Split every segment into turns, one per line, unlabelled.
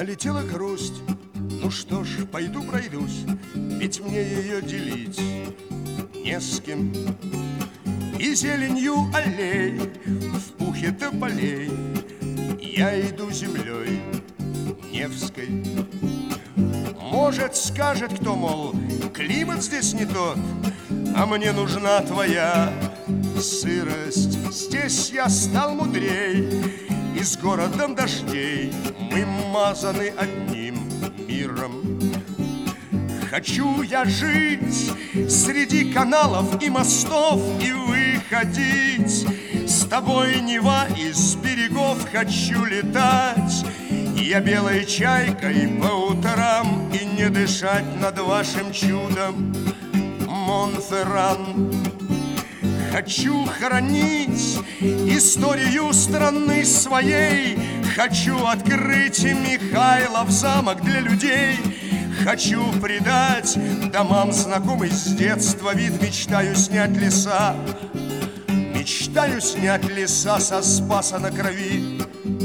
Налетела грусть, ну что ж, пойду пройдусь, ведь мне ее делить не с кем. И зеленью аллей, в пухе тополей я иду землей Невской. Может, скажет кто, мол, климат здесь не тот, а мне нужна твоя сырость. Здесь я стал мудрей, и с городом дождей мы мазаны одним миром. Хочу я жить среди каналов и мостов и выходить с тобой, Нева, из берегов. Хочу летать я белой чайкой по утрам и не дышать над вашим чудом, Монферран. Хочу хранить историю страны своей, хочу открыть Михайлов замок для людей. Хочу придать домам знакомый с детства вид. Мечтаю снять леса, мечтаю снять леса со Спаса на Крови.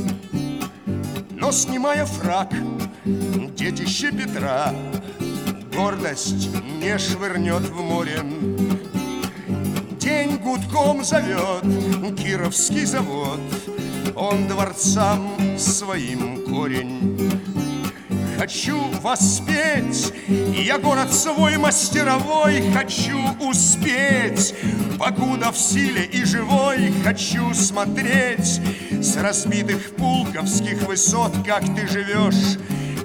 Но снимая фрак, детище Петра гордость не швырнет в море. День гудком зовет Кировский завод, он дворцам своим корень. Хочу воспеть я город свой мастеровой, хочу успеть, покуда в силе и живой. Хочу смотреть с разбитых пулковских высот, как ты живешь,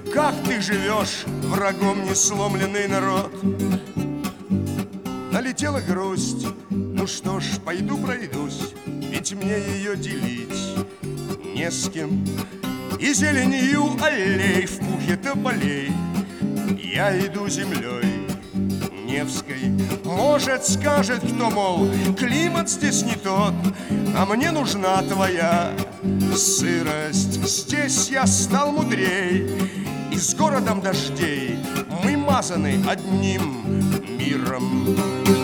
врагом не сломленный народ. Налетела грусть, ну что ж, пойду пройдусь, ведь мне ее делить не с кем. И зеленью аллей, в пухе тополей я иду землей Невской. Может, скажет кто, мол, климат здесь не тот, а мне нужна твоя сырость. Здесь я стал мудрей, и с городом дождей мы мазаны одним миром.